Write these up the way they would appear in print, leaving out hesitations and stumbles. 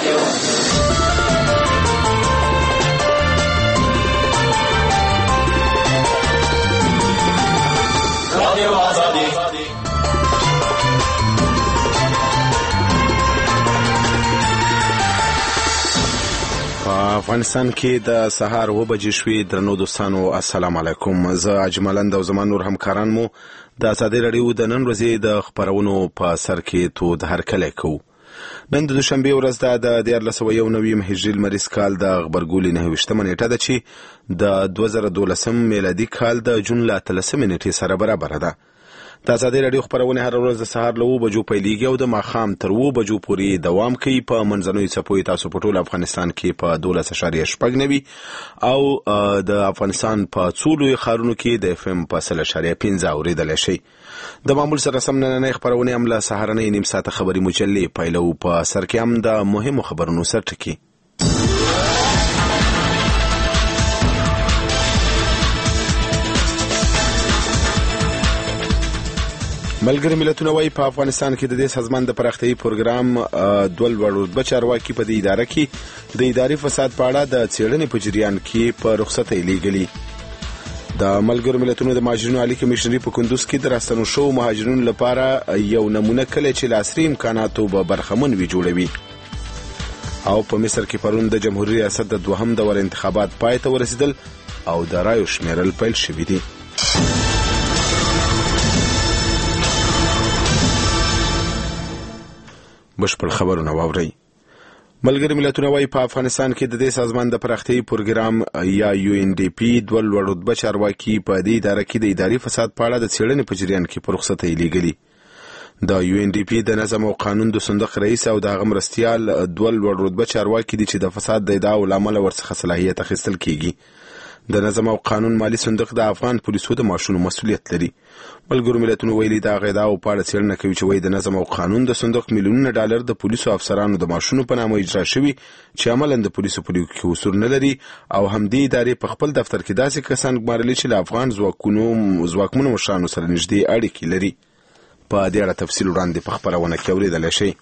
افغانستان کې د سهار 9 بجې شوې. درنو دوستانو السلام علیکم. زه اجملند او زما نور همکاران مو د ازادي رادیو د نن ورځې د خبرونو په سر کې تود هرکلی کوو. نن د دوشنبه ورځ ده د 1419 هجري لمریز کال د غبرګولي 29 نیټه ده چې د 2012 میلادي کال د جون لا 13 نیټې سره برابر ده. د ازادي رادیو خبرونه هر ورځ د سهار له 9 بجو پیلېږي او د ماښام تر 9 بجو پورې دوام کوي. په منځنوي څپو تاسو په ټول افغانستان کې په 12.8 او د افغانستان په څولو ښارونو کې د FM په 1.5 اوریدل شي. د معمول سره سم نننۍ خبرونه هم له سهارنۍ نیم ساعته خبري مجلې پیلو. په سر کې هم د مهمو خبرونو سرټکی. ملګری ملتونه وايي په افغانستان کې د دې سازمان د پراختیايي پروګرام دول ورودبه چارواکي په دې اداره کې د اداري فساد په اړه د څېړنې په جریان کې په رخصتۍ لیږلي. د ملګرو ملتونو د مهاجرینو عالی کمیشنري په کندوز کې د راستنو شو مهاجرینو لپاره یو نمونه کلی چې له عصري امکاناتو به برخمن وي جوړوي. او په مصر کې پرون د جمهوریت ریاست د دوهم دور انتخابات پای ته ورسېدل او د رایو شمیرل پیل شوي دي. بشپړ خبرونه واورئ. ملګری ملتونه وايي په افغانستان کې د دې سازمان د پراختیايي پروګرام یا UNDP دوه لوړ رتبه چارواکي په دې اداره کې د اداري فساد په اړه د څېړنې په جریان کې په رخصتۍ لیږلي. د UNDP د نظم او قانون د صندوق رئیس او د هغه مرستیال دوه لوړ رتبه چارواکي دي چې د فساد د ادعاو له امله ورڅخه صلاحیت اخیستل کیږي. د نظم او قانون مالی صندوق د افغان پولیسو د معاشونو مسؤلیت لري. ملګرو ملتونو ویلي د هغه ادعاو په اړه څېړنه کوي چې وایي د نظم او قانون د صندوق میلیونونه ډالر د پولیسو افسرانو د معاشونو په نامه اجرا شوي چې عملاً د پولیسو په لیکو کې اصول نه لري او همدې ادارې په خپل دفتر کې داسې کسان ګمارلي چې له افغان ځواکمنو مشرانو سره نږدې اړیکې لري. په دې اړه تفصیل وړاندې په خبرونه کې اورېدلی شئ.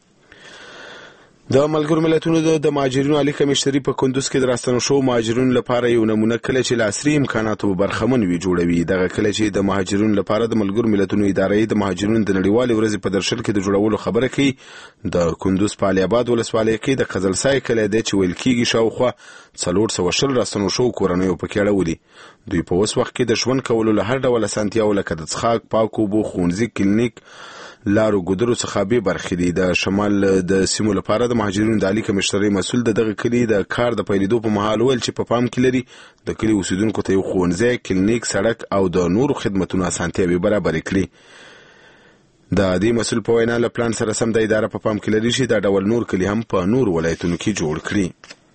د ملګرو ملتونو د مهاجرینو عالی کمیشنري په کندوز کې د راستنو شو مهاجرینو لپاره یو نمونه کلی چې له عصري امکاناتو برخمن وي جوړوي. دغه کلی چې د مهاجرینو لپاره د ملګرو ملتونو ادارې د مهاجرینو د نړیوالې ورځې په درشل کې د جوړولو خبره کوي. د کندوز په علي آباد ولسوالۍ کې د قزلسای کلی دی چې ویل کېږي شاوخوا 420 راستنو شو کورنیو پکې اړولي. دوی په اوس وخت کې د ژوند کولو له هر ډول اسانتیاو لکه د څښاک، پاک اوبو، ښوونځي، کلینیک، لارو ګودرو څخه به برخې دي. د شمال د سیمو لپاره د مهاجرینو د عالی کمیشنري مسؤل د دغه کلی د کار د پیلېدو په مهال ویل چې په پام کې لري د کلی اوسیدونکو ته یو ښوونځی، کلینیک، سړک او د نورو خدمتونو اسانتیاوې برابرې کړي. د دې مسؤل په وینا له پلان سره سم د اداره په پام کې لري چې دا ډول نور کلی هم په نور ولایتونو کې جوړ کړي.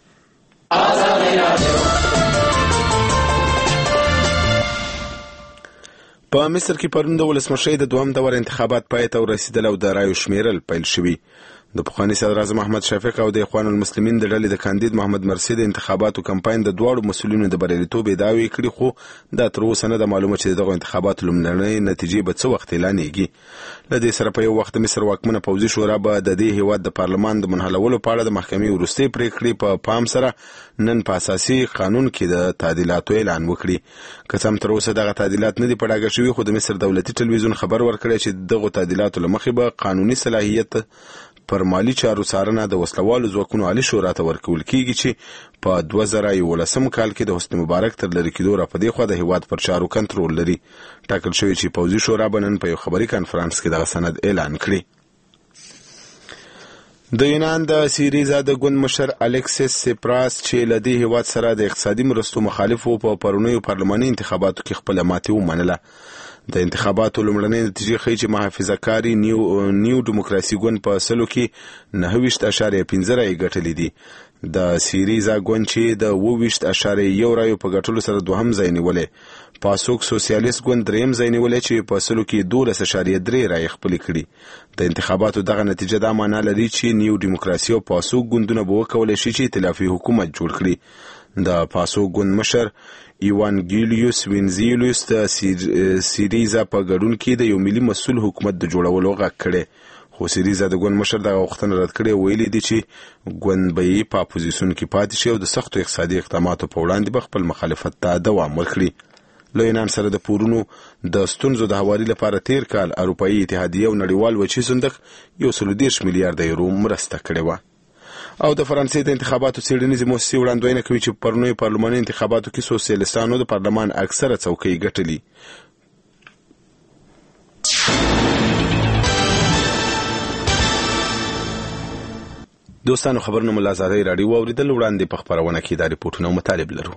په مصر کې پرون د ولسمشۍ د دوهم دور انتخابات پای ته ورسېدل او د رایو شمیرل پیل شوي. د پخواني صدراعظم احمد شفیق او د اخوان المسلمین د ډلې د کاندید محمد مرسي د انتخاباتو کمپاین د دواړو مسؤلینو د بریالیتوب ادعاوې کړي، خو دا تر اوسه نه ده معلومه چې دغه انتخاباتو لومړنۍ نتیجې به څه وخت اعلانېږي. له دې سره په یو وخت مصر واکمنه پوځي شورا به د دې هیواد د پارلمان د منحلولو په اړه د محکمې وروستۍ پریکړې په پام سره نن په اساسي قانون کې د تعدیلاتو اعلان وکړي. که څه هم تر اوسه دغه تعدیلات نه دي په ډاګه شوي، خو د مصر دولتي ټلویزیون خبر ورکړی چې دغو تعدیلاتو له مخې به قانوني صلاحیت پر مالی چارو څارنه د وسلوالو ځواکونو عالی شورا ته ورکول کیږي چې په 2011 کال کې د حسنی مبارک تر لرې کېدو راپدې خوا د هیواد پر چارو کنټرول لري. ټاکل شوی چې پوځي شورا به نن په یو خبري کانفرنس کې دغه سند اعلان کړي. د یونان د سیریزا د ګوند مشر الکسیس سیپراس چې له دې هیواد سره د اقتصادي مرستو مخالف و په پرونیو پارلماني انتخاباتو کې خپله ماتې ومنله. د انتخاباتو لومړنۍ نتیجې ښیي چې محافظه کاري نیو ډیموکراسي ګوند په سلو کې 29.5 رایې ګټلې دي. د سیریزا ګوند چې د 20.1 رایو په ګټلو سره دوهم ځای نیولی. پاسوک سوسیالیست ګوند دریم ځای نیولی چې په سلو کې 12.3 رایې خپلې کړي. د انتخاباتو دغه نتیجه دا معنا لري چې نیو ډیموکراسي او پاسوک ګوندونه به وکولی شي چې ائتلافي حکومت جوړ کړي. د پاسوک ګوند مشر ایوانګیلیوس وینزیلوس د سیریزا په ګډون کې د یو ملي مسؤل حکومت د جوړولو غږ کړی، خو سیریزا د ګوند مشر دغه غوښتنه رد کړې ویلي دي چې ګوند به یې په اپوزیسیون کې پاتې شي او د سختو اقتصادي اقداماتو په وړاندې به خپل مخالفت ته دوام ورکړي. له ایران سره د پورونو د ستونزو د هواري لپاره تیر کال اروپایي اتحادیه او نړیوال وچې صندوق 130 میلیارډ یورو مرسته کړې وه. او د فرانسې د انتخاباتو څېړنیزې موسسې وړاندوینه کوي چې په پرونیو پارلماني انتخاباتو کې سوسیالیستانو د پارلمان اکثره څوکۍ ګټلي. دوستانو خبرونه مو له ازادۍ راډیو واورېدل. وړاندې په خپرونه کې دا ریپورټونه او مطالب لرو.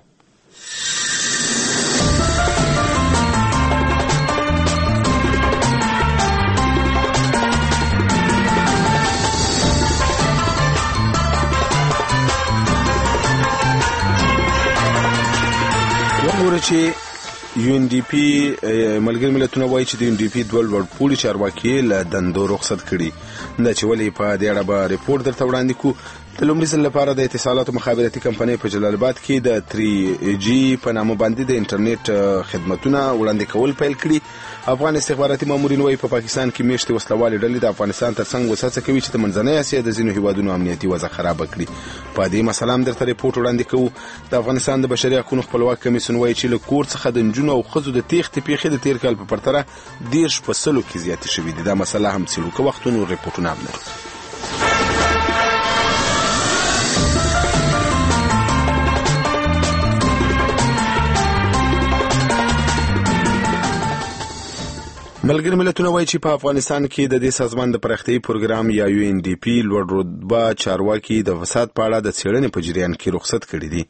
وګورئ چې UNDP ملګري ملتونه وایي چې د UNDP دوه لوړپوړي چارواکي له دندو رخصت کړي. دا چې ولې په دې اړه به ریپورټ درته وړاندې کوو. د لومړي ځل لپاره د اتصالاتو مخابراتي کمپنۍ په جلال آباد کې د 3G په نامه باندې د انټرنیټ خدمتونه وړاندې کول پیل کړي. افغان استخباراتي مامورین وایي په پاکستان کې میشتې وسلوالې ډلې د افغانستان ترڅنګ وسهڅه کوي چې د منځنۍ اسیا د ځینو هیوادونو امنیتي وضع خرابه کړي. په دې مسله هم درته ریپورټ وړاندې کوو. د افغانستان د بشري حقوقو خپلواک کمیسیون وایي چې له کور څخه د نجونو او ښځو د تېښتې پیښې د تیر کال په پرتله 10% کې زیاتې شوې دي. دا مسله هم څېړو که وخت نور ریپورټونه هم لرو. ملګري ملتونه وایي چې په افغانستان کې د دې سازمان د پراختیايي پروګرام یا UNDP لوړ رتبه چارواکي د فساد په اړه د څېړنې په جریان کې رخصت کړي دي.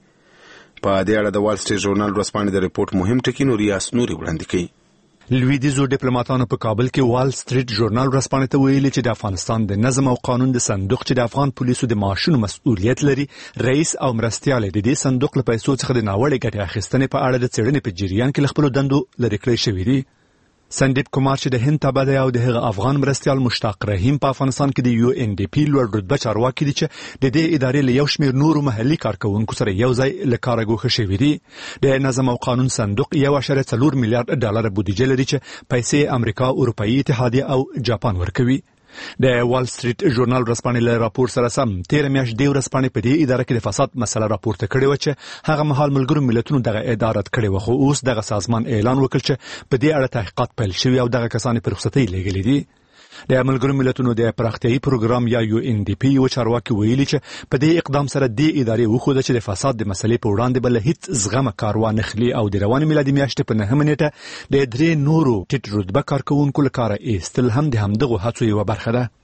په دې اړه د وال سټریټ ژورنال ورځپاڼې د ریپورټ مهم ټکي نوریاس نوري وړاندې کوي. لویدیځو ډیپلوماټانو په کابل کې وال سټریټ ژورنال ورځپاڼې ته ویلي چې د افغانستان د نظم او قانون د صندوق چې د افغان پولیسو د معاشونو مسؤلیت لري، رئیس او مرستیال د دې صندوق له پیسو څخه د ناوړه ګټې اخیستنې په اړه د څېړنې په جریان کې له خپلو دندو لرې کړی شوي دي. سندیپ کومار چې د هند تابع دی او د هغه افغان مرستیال مشتاق رحیم په افغانستان کې د UNDP لوړ رتبه چارواکي دي چې د دې ادارې له یو شمېر نورو محلي کارکوونکو سره یو ځای له کاره ګوښه شوي دي. د نظم او قانون صندوق 1.4 میلیارډ ډالر بودیجه لري چې پیسې امریکا، اروپایي اتحادیه او جاپان ورکوي. د وال سټریټ ژورنال ورځپاڼې له راپور سره سم 13 میاشتې د ورځپاڼې په دې اداره کې د فساد مسله راپورته کړې وه چې هغه مهال ملګرو ملتونو دغه اداره رد کړې وه، خو اوس دغه سازمان اعلان وکړ چې په دې اړه تحقیقات پیل شوي او دغه کسان په رخصتۍ لېږلي دي. د ملګرو ملتونو د پراختیايي پروګرام یا UNDP یو چارواکي ویلي چې په دې اقدام سره د ادارې وښوده چې د فساد د مسلې په وړاندې بل هیڅ زغمه کار وانخلي او د روانې میلادي میاشتې په 9 نیټه د 3 نورو ټیټ رتبه کارکوونکو له کاره ایستل هم د همدغو هڅو یوه برخه ده.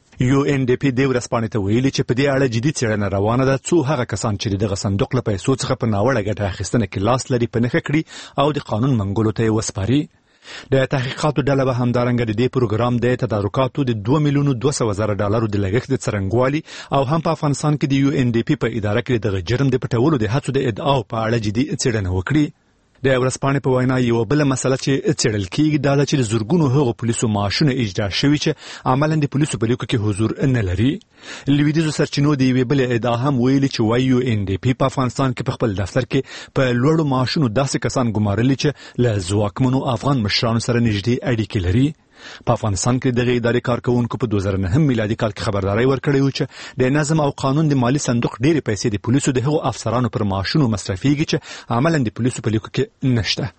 UNDP د ورځپاڼې ته ویلي چې په دې اړه جدي څېړنه روانه ده څو هغه کسان چې دغه صندوق له پیسو څخه په ناوړه ګټه اخیستنه کې لاس لري په نښه کړي او د قانون منګولو ته یې وسپاري. د تحقیقاتو ډله به همدارنګه د دې پروګرام د تدارکاتو د 2,200,000 ډالرو د لګښت د څرنګوالي او هم په افغانستان کې د UNDP په اداره کې دغه جرم د پټولو د هڅو د ادعاو په اړه جدي څېړنه وکړي. د ورځپاڼې په وینا یو بل مسله چې څېړل کېږي دا ده چې د زرګونو هغو پولیسو معاشونه اجرا شوي چې عملاً د پولیسو په لیکو کې حضور نه لري. لویدیځو سرچینو د یوې بلې ادعا هم ویلي چې وايي UNDP په افغانستان کې په خپل دفتر کې په لوړو معاشونو داسې کسان ګمارلي چې له ځواکمنو افغان مشرانو سره نږدې اړیکې لري. په افغانستان کې دغه ادارې کارکوونکو په 2009 میلادي کال کې خبرداري ورکړې و چې د نظم او قانون د مالی صندوق ډېرې پیسې د پولیسو د هغو افسرانو پر معاشونو مصرفېږي چې عملاً د پولیسو په لیکو کې نشته.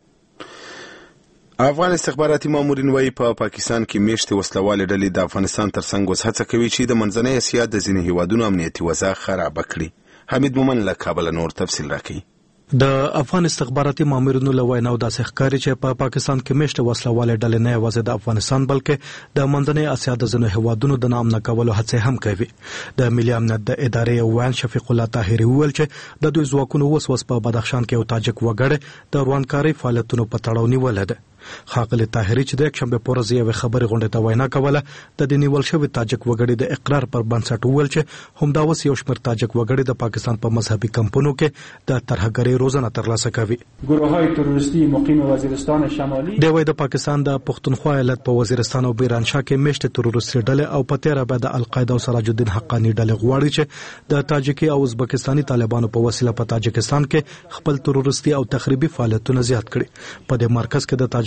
افغان استخباراتي مامورین وایي په پاکستان کې میشتې وسلوالې ډلې د افغانستان ترڅنګ اوس هڅه کوي چې د منځنۍ اسیا د ځینې هیوادونو امنیتي وضع خرابه کړي. حمید مومن له کابل نور تفصیل راکوي. د افغان استخباراتي مامورینو له ویناو داسې ښکاري چې په پاکستان کې میشته وسلوالې ډلې نه یوازې د افغانستان بلکې د منځنۍ اسیا د ځینو هیوادونو د نامنه کولو هڅې هم کوي. د ملي امنیت د ادارې ویان شفیق الله طاهري وویل چې د دوی ځواکونو اوس په بدخشان کې یو تاجک وګړی د روانکارۍ فعالیتونو په تړاو نیولې ده. ښاغلي طاهري چې د یکشنبې په ورځ یوې خبرې غونډې ته وینا کوله د دې نیول شوي تاجک وګړي د اقرار پر بنسټ وویل چې همدا اوس یو شمېر تاجک وګړي د پاکستان په مذهبي کمپونو کې د ترهګرۍ روزنه ترلاسه کوي. گروه‌های تروریستی مقیم وزیرستان شمالی د وای د پاکستان د پښتونخوا ایالت په وزیرستان او بیرانشاه کې میشته تروریستي ډلې او په تیره بعد د القاعده او سراج الدین حقانی ډلې غواړي چې د تاجکي او ازبکستاني طالبانو په وسیله په تاجکستان کې خپل تروریستي او تخریبي فعالیتونه زیات کړي. په دې مرکز کې د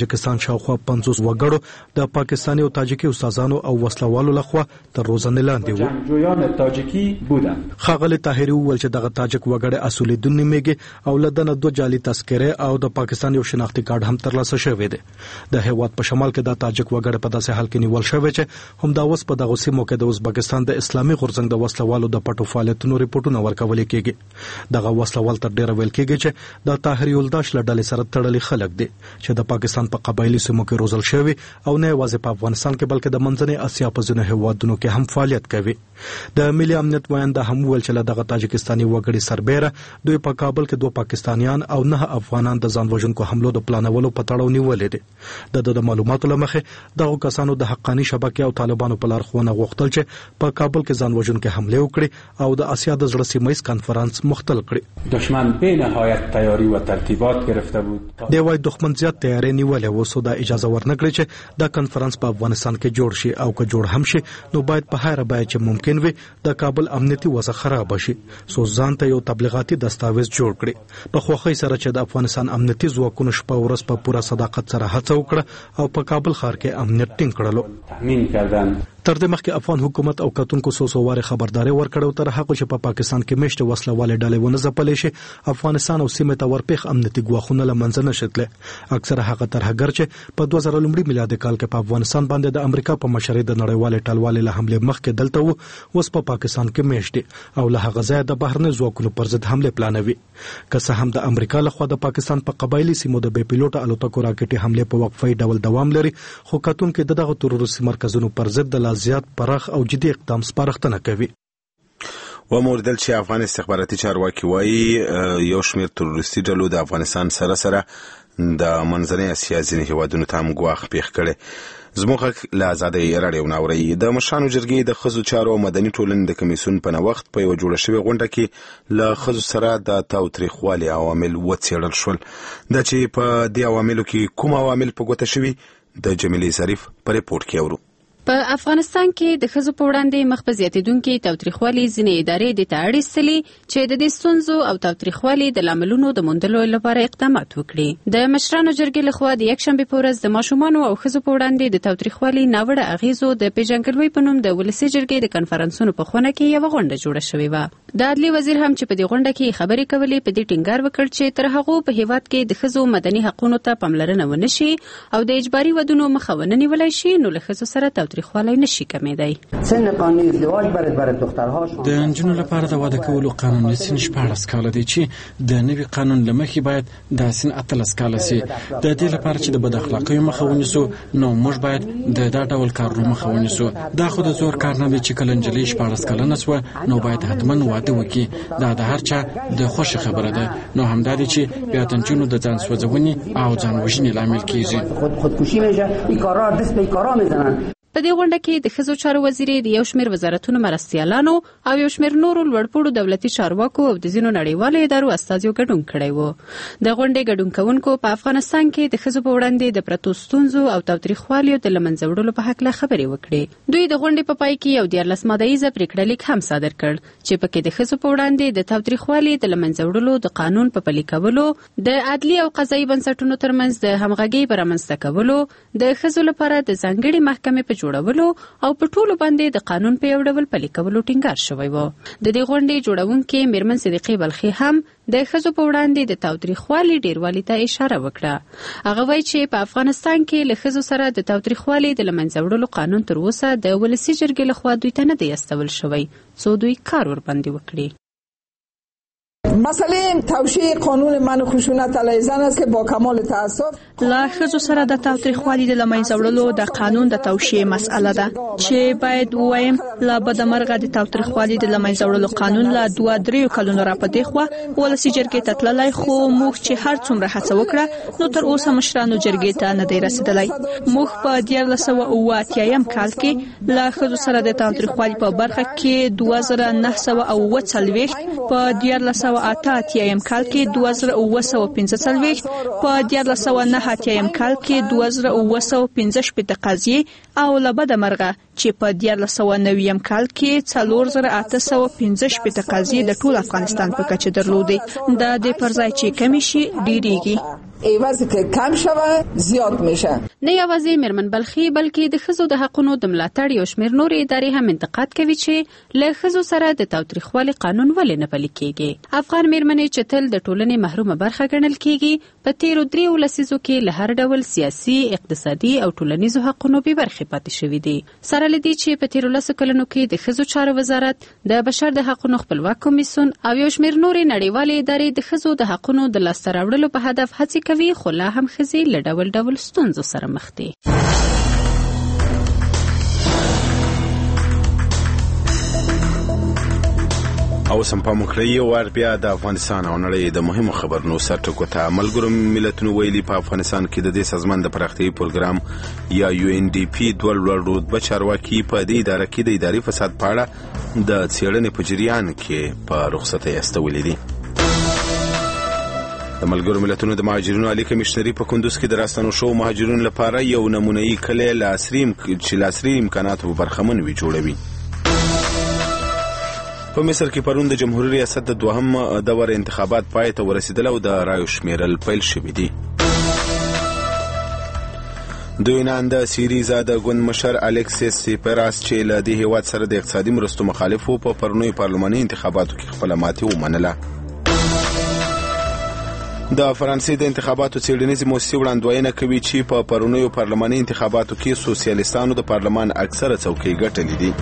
تاجکستان شاوخوا 50 وګړو د پاکستاني او تاجکي استادانو او وسلوالو لخوا تر روزنې لاندې وو. جنگجویان تاجیکی بودند. خاغلی طاهری وویل چې دغه تاجک وګړي اصولېدون نیمېږي او لدنه 2 جعلي تذکره او د پاکستان یو شناختی کارت هم ترلاسه شوی دی. د هیواد په شمال کې د تاجک وګړي په داسې حال کې نیول شوی چې هم دا اوس په دغه سیمو کې د ازبکستان د اسلامي غورځنګ د وسلوالو د پټو فعالیتونو ریپورتونه ورکول کېږي. دغه وسلوال تر ډیره ویل کېږي چې د طاهری ولداش لړل سره تړلي خلک دي چې د پاکستان په قبایلی سیمو کې روزل شوی او نه یوازې په افغانستان کې بلکې د منځنۍ اسیا په ځینو هیوادونو کې هم فعالیت کوي. د ملي امنیت وایند هم ویل چې دغه تاجکستاني وګړي سربېره دوی په کابل کې 2 پاکستانیان او 9 افغانان د ځان وژونکو حملو د پلانولو په تړاو نیولې دي. د معلوماتو لمخې دغه کسانو د حقاني شبکې او طالبانو په لارښوونه غوښتل چې په کابل کې ځان وژونکي حمله وکړي او د اسیا د زړه سیمه ییز کانفرنس مختل کړي. دشمن به نهایت تیاری و ترتیبات گرفته بود. دی وايي دښمن زیات تیاری نیولې و سو د اجازه ورنکړي چې د کانفرنس په افغانستان کې جوړ شي او که جوړ هم شي نو باید په هر بیه چې ممکن وي د کابل امنیتي وضع خراب شي. سو ځان ته یو تبلیغاتي دستاویز جوړ کړي. په خوخي سره چې د افغانستان امنیتي ځواکونو شپه ورځ په پوره صداقت سره هڅه وکړه او په کابل ښار کې امنیت ټینګ کړلو. تامین کردن تر دې مخکې افغان حکومت او کتونکو سوسوواره خبرداري ورکړو تر هغه چې په پاکستان کې مشته وسلواله ډلې ونه ځپلې شي افغانستان او سیمه ته ورپېخ امنیتي ګواښونه لمنځه نشتله. اکثره هغه ترهګر چې په 2000 میلادي کال کې په افغانستان باندې د امریکا په مشرۍ د نړیوال ټلوالې له حمله مخکې دلته وو اوس په پاکستان کې مشته او له هغه ځای د بهرني ځواکونو پر ضد حمله پلانوي. که څه هم د امریکا لخوا د پاکستان په قبایلی سیمو د بې پیلوټه الوتکو راکټي حمله په وقفي ډول دوام لري خو کتونکو دغه تروریستي مرکزونو پر ضد د لازیات پراخ او جدي اقدام سپارښتنه کوي. و موردل چې افغان استخباراتي چارواکي وایي یو شمېر تروریستي ډلو د افغانستان سره د منځنۍ اسیا ځینې هیوادونو ته هم ګواښ پیښ کړی. زموږ له ازادۍ راډیو ناوري د مشرانو جرګې د ښځو چارو او مدني ټولنې د کمیسیون په نوښت په یو جوړه شوې غونډه کې له ښځو سره د تاوتریخوالي عوامل وڅېړل شول. دا چې په دې عواملو کې کوم عوامل په ګوته شوي د جمیلې ظریف په ریپورت کې اورو. په افغانستان کې د ښځو په وړاندې مخ په زیاتېدونکي تاوتریخوالي ځینې ادارې د اړ ایستلې چې د دې ستونزو او تاوتریخوالي د لاملونو د موندلو لپاره اقدامات وکړي. د مشرانو جرګې لخوا د یکشنبې په ورځ د ماشومانو او ښځو په وړاندې د تاوتریخوالي ناوړه اغیزو د پیژندګلوۍ په نوم د ولسي جرګې د کنفرانسونو په خونه کې یو غونډه جوړه شوې وه. د عدلي وزیر هم چې په دې غونډه کې خبرې کولې په دې ټینګار وکړ چې تر هغه په هیواد کې د ښځو مدني حقوقو ته پاملرنه ونشي او د اجباري ودونو مخه ونه نیولای شي نو له ښځو سره تاوتریخوالی نشي کمېدای. د انجونو لپاره د واده کولو قانوني سن 14 کاله دی چې د نوي قانون لمخې باید د سن 18 کاله سي. د دې لپاره چې د بد اخلاقۍ مخه ونیسو نو موږ باید د دا ډول کارونو مخه ونیسو. دا خو د زور کار نه دی چې کله نجلۍ 14 کلنه سوه نو باید حتما واده وکړي. دا د هر چا د خوښ خبره ده. نو همدا دی چې بیا د انجونو د ځان سوځونې او ځان وژنې لامل کیږي. خودکشی میشه این کارا دست به کارا میزنن. په دې غونډه کې د ښځو چارو وزیر د یو شمېر وزارتونو مرستیالانو او یو شمېر نورو لوړپوړو دولتي چارواکو او د ځینو نړیوالو ادارو استازیو ګډون کړی و. د غونډې ګډون کوونکو په افغانستان کې د ښځو په وړاندې د پرتو ستونزو او تاوتریخوالیو د له منځه وړلو په هکله خبرې وکړې. دوی د غونډې په پای کې یو 14 مادهیزه پریکړه لیک هم صادر کړ چې پکې د ښځو په وړاندې د تاوتریخوالي د له منځه وړلو د قانون په پلي کولو، د عدلي او قضایي بنسټونو ترمنځ د همغږۍ په رامنځته کولو، د ښځو لپاره د ځانګړې محکمې په جوړولو او په ټولو باندې د قانون په یو ډول پلي کولو ټینګار شوی و. د دې غونډې جوړونکې میرمن صدیقې بلخي هم د ښځو په وړاندې د تاوتریخوالي ډیروالي ته اشاره وکړه. هغه وایي چې په افغانستان کې له ښځو سره د تاوتریخوالي د له منځه وړلو قانون تر اوسه د ولسي جرګې لخوا دوی ته نه دی استول شوی څو دوی کار ورباندې وکړي. مسئله توشیح قانون منع خشونت علیه زن است که با کمال تأسف لا ښځو سره د تاوتریخوالي د له منځه وړلو د قانون د توشیح مسئله ده چې باید ووایم لا بدمرغه د تاوتریخوالي د له منځه وړلو قانون لا 2-3 کلونو را په دې خوا ولسي جرګې ته تللی خو موږ چې هر څومره هڅه وکړه نو تر اوسه مشرانو جرګې ته نه دی رسېدلی. موږ په 1988 کال کې لا ښځو سره د تاوتریخوالي په برخه کې 2940 په 1988 کال کې 2915 په 1989 کال کې 2915 تقاضي او لبد مرغه چې په 1990 کال کې 4815 تقاضي د ټول افغانستان په کچه درلودي. د دې پرځای چې کمی شي ډیریږي. عوض که کم شود زیاد میشه. نه یوازې میرمن بلخي بلکې د ښځو د حقونو د ملاتړ یو شمېر نورې ادارې هم انتقاد کوي چې له ښځو سره د تاوتریخوالي قانون ولې نه پلي کیږي. افغان میرمنې چې تل د ټولنې محرومه برخه ګڼل کیږي په تیرو 3 لسیزو کې له هر ډول سیاسي، اقتصادي او ټولنیزو حقونو بې برخې پاتې شوي دي. سره له دې چې په تیرو 10 کلونو کې د ښځو چارو وزارت، د بشر د حقونو خپلواک کمیسیون او یو شمېر نورې نړیوالې ادارې د ښځو د حقونو د لاسته راوړلو په هدف هڅې کوي، خو لا هم ښځې له ډول ډول ستونزو سره مخ دي. او سم په مخړی ور بیا د افغانستان او نړۍ د مهمو خبرونو سرټکو ته ملګرو ملتونو ویلي په افغانستان کې د دې سازمان د پراختیايي پروګرام یا UNDP دوه لوړ رتبه چارواکي په دې اداره کې د اداري فساد په اړه د څېړنې په جریان کې په رخصتۍ استولې دي. د ملګرو ملتونو د مهاجرینو عالی کمشنري په کندوز کې د راستنو شو مهاجرینو لپاره یو نمونه‌يي کلی لاسري امکاناتو برخمن وي جوړوي. په مصر کې پرون د جمهوریت ریاست د دوهم دور انتخابات پای ته ورسېدل او د رایو شمیرل پیل شوی دی. دوی نن د سیریزا د ګوند مشر الکسیس سیپراس چې له دې هیواد سره د اقتصادي مرستو مخالف وو په پرونی پارلماني انتخاباتو کې خپل ماتې ومنله. د فرانسې د انتخاباتو څېړنیزې موسسې وړاندوینه کوي چې په پرونیو پارلماني انتخاباتو کې سوسیالیستانو د پارلمان اکثره څوکۍ ګټلې دي.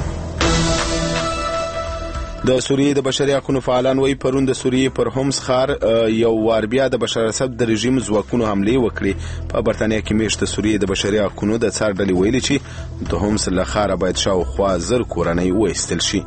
د سوریې د بشري حقوقو فعالان وایي پرون د سوریې پر هومس ښار یو وار بیا د بشار اسد د رژیم ځواکونو حملې وکړې. په برتانیا کې میاشت سوریې د بشري حقوقو د څار ډلې ویلي چې د هومس له ښاره باید شاوخوا 1000 کورنۍ وایستل شي.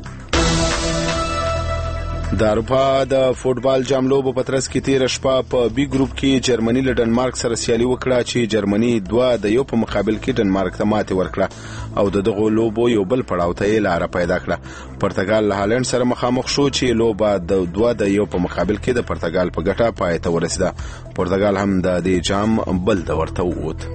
د اروپا د فوټبال جام لوبو په ترڅ کې تیر شپه په بي ګروپ کې جرمني له ډنمارک سره سیالي وکړه چې جرمني 2-1 په مقابل کې ډنمارک ته ماتې ورکړه او د دغه لوبو یو بل پړاو ته یې لاره پیدا کړه. پرتګال له هالند سره مخامخ شو چې لوبه د 2-1 په مقابل کې د پرتګال په ګټه پای ته ورسېده. پرتګال هم د دې جام بل د ورته ووت.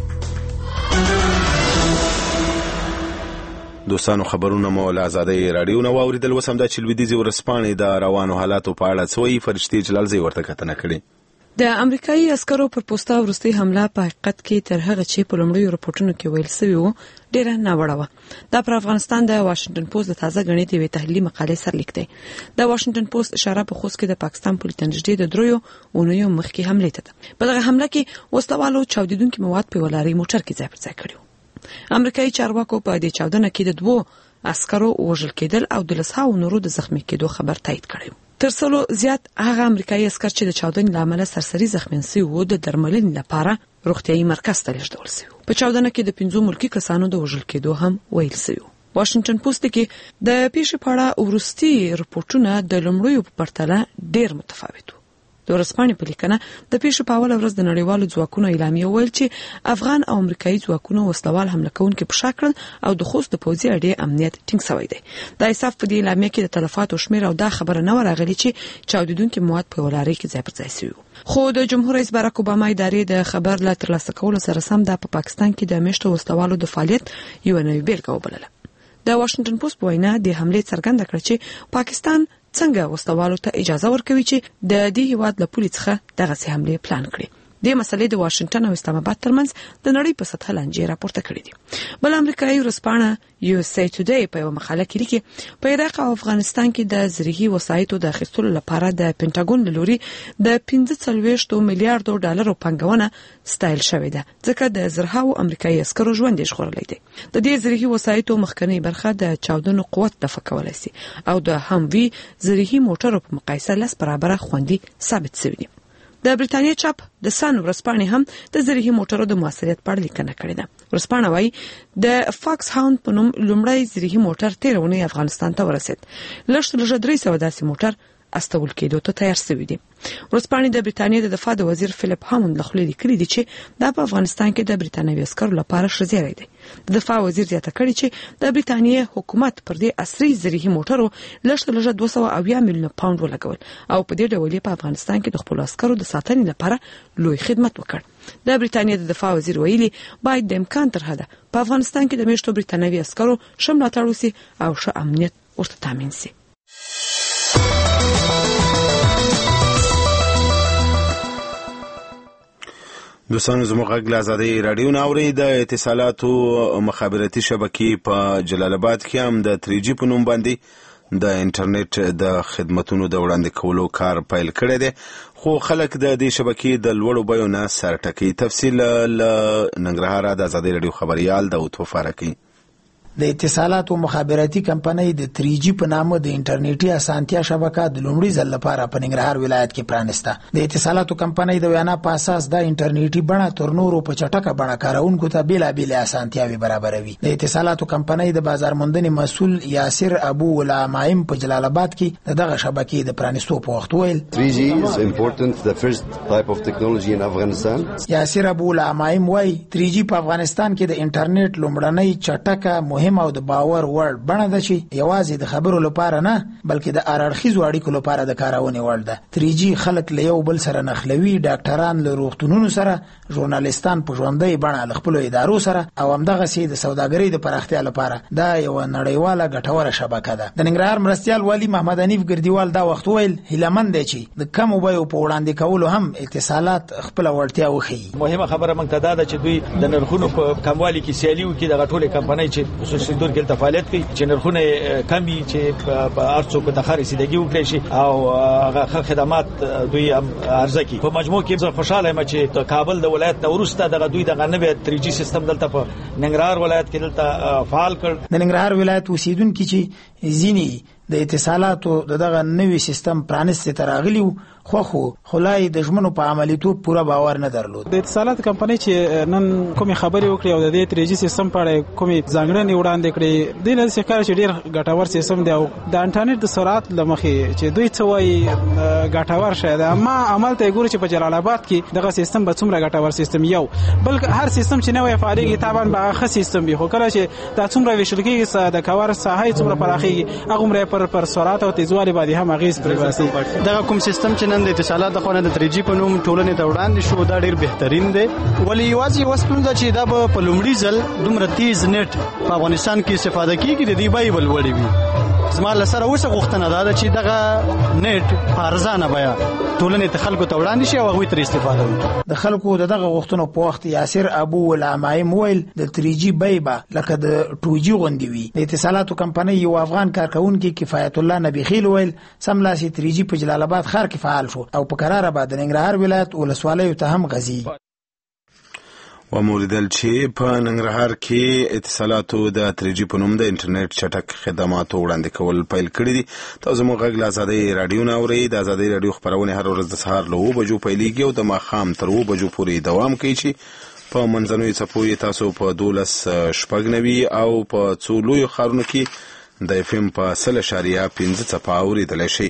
دوستانو خبرونه مو له آزادۍ رادیو نو اوریدل وسم د چلویدیزي ورسپانې د روانو حالاتو په اړه څوی فرشتي جلال زی ورته کتنه کړي. د امریکایي عسکرو پر پوسټا ورستي حمله په حقیقت کې تر هغه چې په لومړیو رپورټونو کې ویل شوی وو ډیره ناوړه وه. دا پر افغانستان د واشنگټن پوسټ د تازه غنې دی تحلیلي مقالې سره لیکي. د واشنگټن پوسټ اشاره په خوست کې د پاکستان پولیس تنجدي د دریو اونیو مخکې حمله ته. په دغه حمله کې وسلوالو چاودیدونکو مواد په ولاري موټر کې ځای پر ځای کړو. امریکایي چارواکو په دې چاودنه کې د 2 عسکرو وژل کېدل او د 100 نورو د زخمی کېدو خبر تایید کړی. تر څلو زیات هغه امریکایي عسکر چې د چاودنې لامل سرسري زخمیان شوي وو د درملنې لپاره روغتيایي مرکز ته لیږدول شوي. په چاودنه کې د 5 ملکی کسانو د وژل کېدو هم ویل شوی. واشنگټن پوسټ کې د پیښې په اړه ورستي رپورټونه د لومړیو په پرتله ډیر متفاوت وو. د ورسپانې په لیکنه د پیښې په اوله ورځ د نړیوالو ځواکونو اعلامیه ویل چې افغان او امریکایي ځواکونو وسلوال حمله کوونکي په شاکړل او د خوست د پوځي اډې امنیت ټینګ شوی دی. د ایساف په دې اعلامیه کې د تلفاتو شمیر او دا خبره نه راغلي چې چاودیدونکو مواد په ولاري کې ځای پر ځای شوی. خو د جمهور رئیس باراک اوباما ادارې د خبر لا ترلاسه کولو سره سم د پاکستان کې د میشتو وسلوالو د فعالیت یو نوې بیلګه وبلله. د واشنگټن پوسټ په وینا د حملې څرګنده کړ چې پاکستان څنګه وسلوالو ته اجازه ورکوي چې د دې هیواد له پولیس څخه دغه حمله پلان کړي. د مسلې د واشنگټن او اسلام آباد ترمنځ د نړۍ په سطح لانجې راپورته کړې دي. بل امریکایي ورسپانه USA Today په یو مقاله کې لیکي په عراق او افغانستان کې د زرهي وسایطو د اخیستلو لپاره د پینټاګون له لوري د 15 میلیارډ ډالرو پانګونه ستایل شوې ده ځکه د زرهاو امریکایي عسکرو ژوند یې ژغورلی دی. د دې زرهي وسایطو مخکنی برخه د چاودنو قوت دفع کولای شي او د هموی زرهي موټرو په مقایسه 10 برابر خوندي ثابت شوی دی. د بریټانیا چاپ د سان ورسپانې هم د زرهي موټرو د موثریت په اړه لیکنه کړې ده. ورسپانه وايي د فاکس هاوند په نوم لومړی زرهي موټر تیرونه افغانستان ته ورسېد. لږ 300 داسې موټر استول کېدو ته تیار شوی دی. ورسپانې د بریټانیا د دفاع د وزیر فلیپ هاموند لخوا لیکلي دي چې دا په افغانستان کې د بریټانوي عسکرو لپاره شزيري دی. د دفاع وزیر زیاته کړي چې د بریټانیا حکومت پر دې عصري زرهي موټرو لږ 200 میلیون پاوند ولګول او په دې ډول په افغانستان کې د خپل عسکرو د ساتنې لپاره لوی خدمت وکړ. د بریټانیا د دفاع وزیر ویلي باید د امکان تر حده په افغانستان کې د میشتو بریټانوي عسکرو شملاتړ وسی او ښه امنیت ورته تامین شي. دوستانو زموږ غږ له ازادۍ راډیو نه اورئ. د اتصالاتو مخابراتي شبکې په جلال آباد کې هم د 3G په نوم باندې د انټرنیټ د خدماتونو د وړاندې کولو کار پیل کړی دی، خو خلک د دې شبکې د لوړو بیو نه سر ټکوي. تفصیل له ننګرهاره د ازادۍ راډیو خبريال داود فارقي. د اتصالاتو مخابراتي کمپنۍ د 3G په نامه د انټرنیټي اسانتیا شبکه د لومړي ځل لپاره په ننګرهار ولایت کې پرانسته. د اتصالاتو کمپنۍ د وینا په اساس د انټرنیټي بڼه تر نورو په چټکه بڼه کارونکو ته بیلابیل اسانتیاوي برابروي. د اتصالاتو کمپنۍ د بازار موندنې مسؤل یاسر ابو العمایم په جلال آباد کې دغه شبکې د پرانستو په وخت ویل 3G is important, the first type of technology in Afghanistan. یاسر ابو العمایم وايي 3G په افغانستان کې د انټرنیټ لومړنۍ چټکه او د باور وړ بڼه ده چې یوازې د خبرو لپاره نه بلکې د اړخیزو اړیکو لپاره د کارونې وړ ده. 3G خلک له یو بل سره نښلوي، ډاکټران له روغتونونو سره، ژورنالیستان په ژوندۍ بڼه له خپلو ادارو سره، او همدغسې د سوداګرۍ د پراختیا لپاره دا یوه نړیواله ګټوره شبکه ده. د ننګرهار مرستیال والي محمد حنیف ګردیوال دا وخت ویل هیلهمند دی چې د کمو بیو په وړاندې کولو هم اتصالات خپله وړتیا وښیي. مهمه خبره موږ ته دا ده چې دوی د نرخونو په کموالي کې سیالي وکړي. دغه ټولې کمپنۍ چې سیدور کې فعالیت کوي چې نرخونه کمی چې په ارڅو په تخار رسیدګي وکړي شي او هغه خدمات دوی ارزه کوي. په مجموع کې زه خوشاله یم چې کابل د ولایت نورسته دغه دوی دغه نوې 3G سیستم دلته په ننګرهار ولایت کې دلته فعال کړ. د ننګرهار ولایت اوسیدونکو چې ځینی د اتصالاتو دغه نوې سیستم پرانست تراغلی خو خلای د ژمنو په عملیتوب پوره باور نه درلود. د اتصالات کمپنۍ چې نن کومې خبرې وکړي او د دې 3G سیستم په اړه کومې ځانګړنې وړاندې کړې، د دې ښکار چې ډېر ګټور سیستم دی او د انټرنیټ د سرعت لمخې چې دوی څه وایي ګټور شاید، اما عمل ته ګوري چې په جلال آباد کې دغه سیستم به څومره ګټور سیستم یو بلکې هر سیستم چې نوې فعالیږي طبعا به ښه سیستم وي، خو کله چې دا څومره ویشل کېږي د کاور ساحه څومره پراخېږي هغومره پر سرعت او تیزوالي باندې هم اغېز پرې باسي. دغه کوم سیستم چې نن د اتصالات د خونه د 3G په نوم ټولنې ته وړاندې شو دا ډېر بهترین دی، ولې یوازې یوه ستونزه چې دا به په لومړي ځل دومره تیز نیټ په افغانستان کې استفاده کېږي د دې بیې به لوړې وي. زما له سره اوسه غوښتنه دا ده چې دغه نیټ په ارزانه بیه ټولنې ته خلکو ته وړاندې شي او هغوی ترې استفاده وکړي. د خلکو د دغه غوښتنو په وخت یاسر ابو العمایم ویل د 3G بیې به لکه د 2G غوندې وي. د اتصالاتو کمپنۍ یو افغان کارکونکي کفایت الله نبی خیل ویل سملاسي 3G په جلال آباد ښار کې فعال شو او په قراره به د ننګرهار ولایت ولسوالیو ته هم غځي. وموریدل چې په ننګرهار کې اتصالاتو د 3G په نوم د انټرنیټ چټک خدماتو وړاندې کول پیل کړي دي. تاسو زموږ غږ له ازادۍ راډیو نه اورئ. د ازادۍ راډیو خپرونې هر ورځ د سهار له 9 بجو پیلېږي او د ماښام تر 2 بجو پورې دوام کوي چې په منځنیو څپو یې تاسو په 12.9 او په څو لویو ښارونو کې د FM په 100.5 څپه اورېدلی شئ.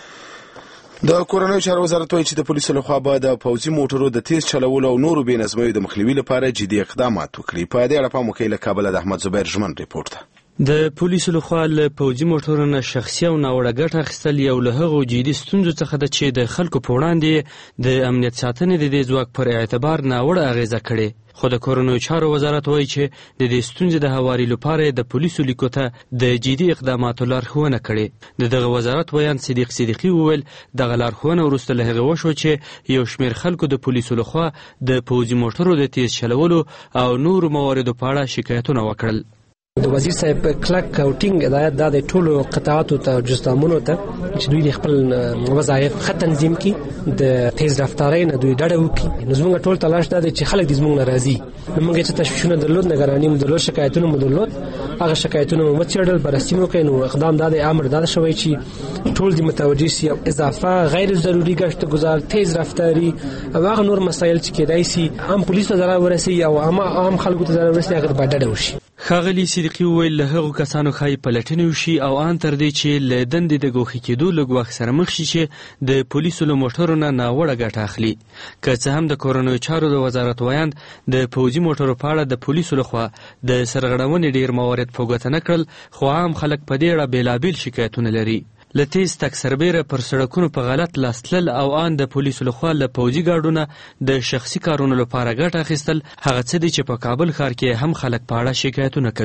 د کورنیو چارو وزارت وایي چې د پولیسو لخوا به د پوځي موټرو د تیز چلولو او نورو بې نظمیو د مخنیوي لپاره جدي اقدامات وکړي. په دې اړه پام وکړئ. له کابله د احمد زبیر ژمن ریپورټ ده. د پولیسو لخوا له پوځي موټرو نه شخصي او ناوړه ګټه اخیستل یو له هغو جدي ستونزو څخه ده چې د خلکو په وړاندې د امنیت ساتنې د دې ځواک پر اعتبار ناوړه اغیزه کړې. خو د کورنیو چارو وزارت وایي چې د دې ستونزې د هواري لپاره د پولیسو لیکو ته د جدي اقداماتو لارښوونه کړې. د دغه وزارت ویان صدیق صدیقي وویل دغه لارښوونه وروسته له هغې وشوه چې یو شمېر خلکو د پولیسو لخوا د پوځي موټرو د تیز چلولو او نورو مواردو په اړه شکایتونه وکړل. د وزیر صاحب کلک او ټینګ هدایت د ټولو قطاعاتو ته جستامونو ته چې دوی خپل وظایف ښه تنظیم کړي، د تیز رفتارۍ نه دوی ډډه وکړي. نو زموږ ټول تلاش دا دی چې خلک دې زموږ نه راضي. موږ چې تشویشونه درلود، نګراني مو درلود، شکایتونه مو درلود، هغه شکایتونه مو وڅېړل، بررسي مو کړې. نو اقدام دا دی، امر دا شوی چې ټول دې متوجه سي او اضافه غیر ضروري ګشت گذار، تیز رفتاري او هغه نور مسایل چې کېدای سي هم پولیسو ته ضرر ورسوي او عام خلکو ته ضرر ورسوي هغه باید ډډه وشي. ښاغلي صدیقي وویل له هغو کسانو ښایي پلټنې وشي او ان تر دې چې له دندې د ګوښې کېدو لږ وخت سره مخ شي چې د پولیسو له موټرو نه ناوړه ګټه اخلي. که څه هم د کورنیو چارو د وزارت ویاند د پوځي موټرو په اړه د پولیسو لخوا د سرغړونې ډېر موارد په ګوته نه کړل، خو عام خلک په دې اړه بېلابېل شکایتونه لري. له تیز تګ سربیره پر سړکونو په غلط لاس تلل او ان د پولیسو لخوا له پوځي ګاډونه د شخصي کارونو لپاره ګټه اخیستل هغه څه دي چې په کابل ښار کې هم خلک په اړه شکایتونه کوي.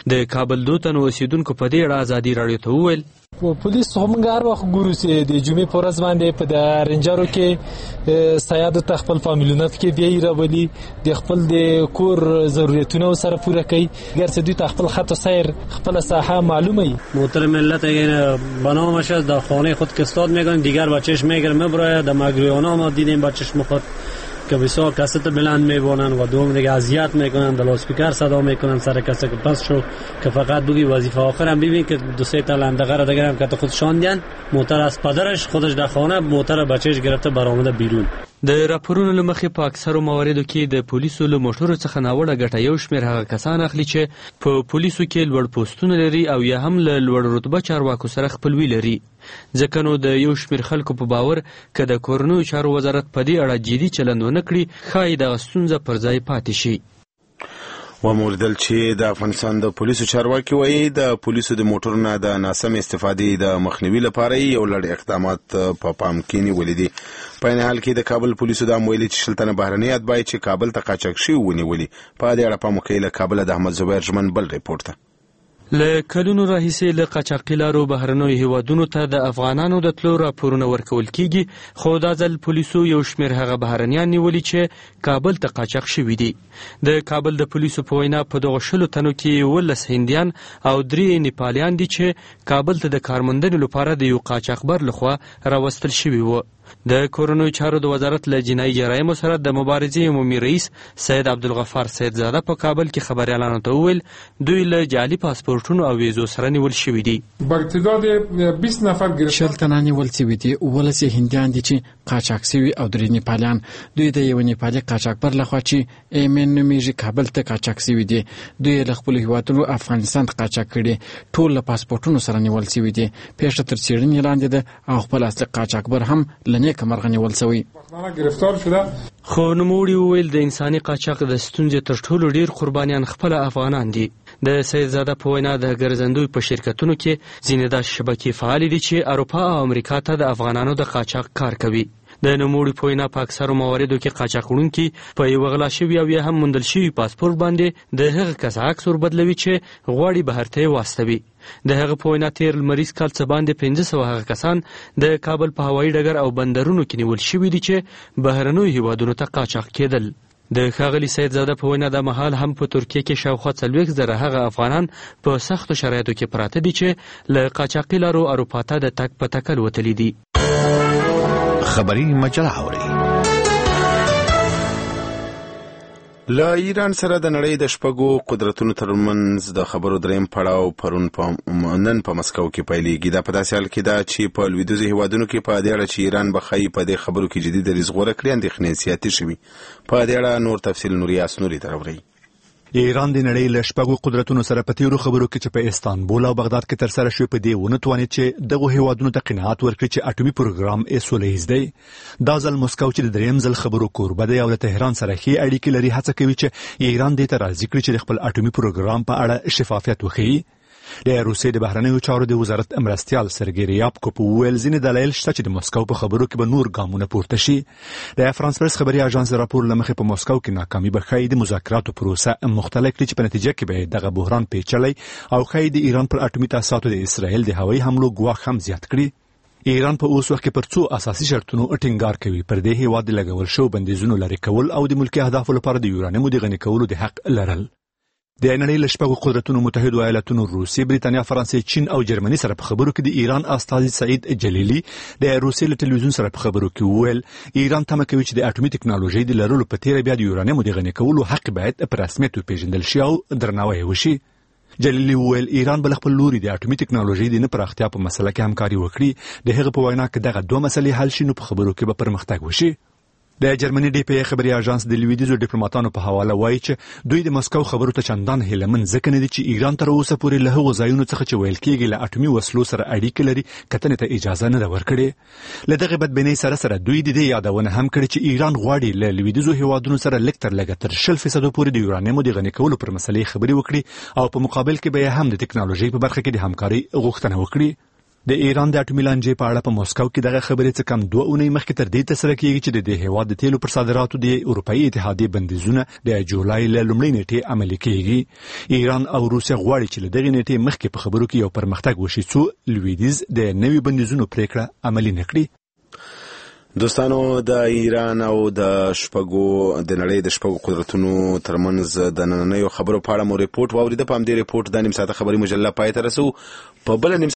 د کابل 2 تنو اوسیدونکو په دې اړه ازادي راډیو ته وویل پولیس هم هر وخت ګورو چې د جمعې په ورځ باندې په د رنجرو کې سیادو ته خپل فامیلونت کې بیاي راولي د خپل د کور ضرورتونه سره پوره کوي ګرځي دوی ته خپل خط و سیر خپل ساحه معلومه ای محترم ملت اگر بنامش از در خانه خود کستاد میکنن دیگر بچهش میگیره میبره در مگریانا ما دیدیم بچهش مخواد که بسیار کست بلند میبونن و دوم دیگه اذیت میکنن در لاسپیکر صدا میکنن سر کسی که پس شو که فقط بگی وظیفه آخر هم ببین که دو سه تا لندغه را دیگه هم که خود شاندین موتر از پدرش خودش در خانه موتر بچهش گرفته برآمده بیرون د راپورونو لمخې په اکثرو مواردو کې د پولیسو له موټرو څخه ناوړه ګټه یو شمېر هغه کسان اخلي چې په پولیسو کې لوړ پوستونه لري او یا هم له لوړ رتبه چارواکو سره خپلوي لري ځکه نو د یو شمېر خلکو په باور که د کورنیو چارو وزارت په دې اړه جدي چلند ونه کړي ښایي دغه ستونزه پر ځای پاتې شي. وموردل چې د افغانستان د پولیسو چارواکي وایي د پولیسو د موټرو نه د ناسم استفادې د مخنیوي لپاره یو لړ اقدامات په پام کې نیولي دي. په عین حال کې د کابل پولیسو دا ویلي چې 60 تنه بهرني اتباع چې کابل ته قاچاق شوي ونیولي. په دې اړه پام وکړئ. له کابله د احمد زبیر ژمن بل ریپورت ته. له کلونو راهیسې له قاچاقي لارو بهرنیو هیوادونو ته د افغانانو د تلو راپورونه ورکول کیږي، خو دا ځل پولیسو یو شمېر هغه بهرنیان نیولي چې کابل ته قاچاق شوي دي. د کابل د پولیسو په وینا په دغو 20 تنو کې 19 هندیان او 3 نیپالیان دي چې کابل ته د کارموندنې لپاره د یو قاچاقبر لخوا راوستل شوي وو. د کورنیو چارو د وزارت له جنایي جرایمو سره د مبارزې عمومي رئیس سید عبدالغفار سیدزاده په کابل کې خبریالانو ته وویل دوی له جعلي پاسپورټونو او ویزو سره نیول شوي دي. با ارتداد 20 نفر گرفتار 20 تنه نیول شوي دي. 19 هندیان دي چې قاچاق شوي او 3 نیپالیان. دوی د یو نیپالي قاچاقبر لخوا چې ایمن نومیږي کابل ته قاچاق شوي دي. دوی له خپل هیوادونو افغانستان ته قاچاق کړي. ټول له پاسپورټونو سره نیول شوي دي. پیښه تر څېړنې لاندې ده او خپل اصلي قاچاقبر هم لنیک مرغنی ولسوي. گرفتار شده. خو نوموړي وویل د انساني قاچاق د ستونزې تر ټولو ډیر قربانیان خپل افغانان دي. د سیدزاده په وینا د ګرځندوی په شرکتونو کې ځینې داسې شبکې فعالې دي چې اروپا او امریکا ته د افغانانو د قاچاق کار کوي. د نوموړي په وینا په اکثرو مواردو کې قاچاق وړونکي په یو غلا شوي او یا هم موندل شوي پاسپورټ باندې د هغه کس عکس ور بدلوي چې غواړي بهر ته یې واستوي. د هغه په وینا تیر لمریز کال څه باندې 500 هغه کسان د کابل په هوایي ډګر او بندرونو کې نیول شوي دي چې بهرنیو هیوادونو ته قاچاق کېدل. د ښاغلي سیدزاده په وینا د مهال هم په ترکیه کې شاوخوا 40,000 هغه افغانان په سختو شرایطو کې پراته دي چې له قاچاقي لارو اروپا ته د تګ په تکل وتلي دي. خبری مجله اوري. له ایران سره د نړۍ د شپږو قدرتونو ترمنځ د خبرو دریم پړاو نن په مسکو کې پیلېږي. دا په داسې حال کې ده چې په لویدیځو هیوادونو کې په دې اړه چې ایران به ښایي په دې خبرو کې جدي دریځ غوره کړي اندېښنې زیاتې شوي. په دې اړه نور تفصیل نوریاس نوري ته راوړي. ایران د نړۍ له شپږو قدرتونو سره په تیرو خبرو کې چې په استانبول او بغداد کې ترسره شوې په دې ونه توانید چې دغه هیوادونو ته قناعت ورکړي چې اټومي پروګرام یې سولهییز دی. دا ځل مسکو چې د دریم ځل خبرو کوربه دی او له تهران سره ښې اړیکې لري هڅه کوي چې ایران دې ته راضي کړي چې د خپل اټومي پروګرام په اړه شفافیت وښيي. د روسیې د بهرنیو چارو د وزارت مرستیال سرګی ریابکوف وویل ځینې دلایل شته چې د مسکو په خبرو کې به نور ګامونه پورته شي. د فرانس پرس خبري اژانس راپور لمخې په مسکو کې ناکامي به ښایي د مذاکراتو پروسه مختلف کړي چې په نتیجه کې به دغه بحران پیچلی او ښایي د ایران پر اټومي تاسیساتو د اسرائیل د هوایي حملو ګواښ هم زیات کړي. ایران په اوس وخت کې پر څو اساسي شرطونو ټینګار کوي. پر دې هیواد د لګول شو بندیزونو لرې کول او د ملکي اهدافو لپاره د یورانیمو د غني کولو د حق لرل. د نړۍ له شپږو قدرتونو متحده ایالاتونو روسیې، بریتانیا، فرانسې، چین او جرمني سره په خبرو کې د ایران استازي سعید جلیلی د روسیې له ټلویزیون سره په خبرو کې وویل ایران تمه کوي چې د اټومي ټکنالوژي د لرلو په تیر بیا د یورانیمو د غني کولو حق باید په رسمیت وپیژندل شي او درناوی وشي. جلیلی وویل ایران بل خپل لوري د اټومي ټکنالوژي د نه پراختیا په مسله کې همکاري وکړي. د هغه په وینا کې دغه دوه مسلې حل شي نو په خبرو کې به پرمختګ وشي. د جرمني ډي پی خبري اژانس د لویدیځو ډیپلوماټانو په حواله وایي چې دوی د مسکو خبرو ته چندان هیلمن ځکه نه دي چې ایران تر اوسه پورې له هغو ځایونو څخه چې ویل کېږي له اټومي وسلو سره اړیکې لري کتنې ته اجازه نه ده ورکړې. له دغه بدبینۍ سره دوی د دې یادونه هم کړې چې ایران غواړي له لویدیځو هیوادونو سره لږ تر لږه تر 0% پورې د یورانیمو د غني کولو پر مسلې خبرې وکړي او په مقابل کې به هم د ټکنالوژي په برخه کې د همکارۍ غوښتنه وکړي. د ایران د اټومي لانجې په اړه په مسکو کې دغه خبرې څه کم 2 اونۍ مخکې تر دې تسره کیږي چې د هیواد د تیلو پر صادراتو د اروپאי اتحادیې بندیزونه د جولای له لومړۍ نیټې عملي کیږي. ایران او روسیا غواړي چې له دغه نیټې مخکې په خبرو کې یو پرمختګ وشي څو لویدیځ د نوي بندیزونو پریکړه عملي نکړي. دوستانو د ایران او د نړۍ د شپږو قدرتونو ترمنځ د نننیو خبرو په اړه مو ریپورت واوریده. په همدې ریپورت د نیم ساعته خبري مجله پای ته رسو. په بل نیم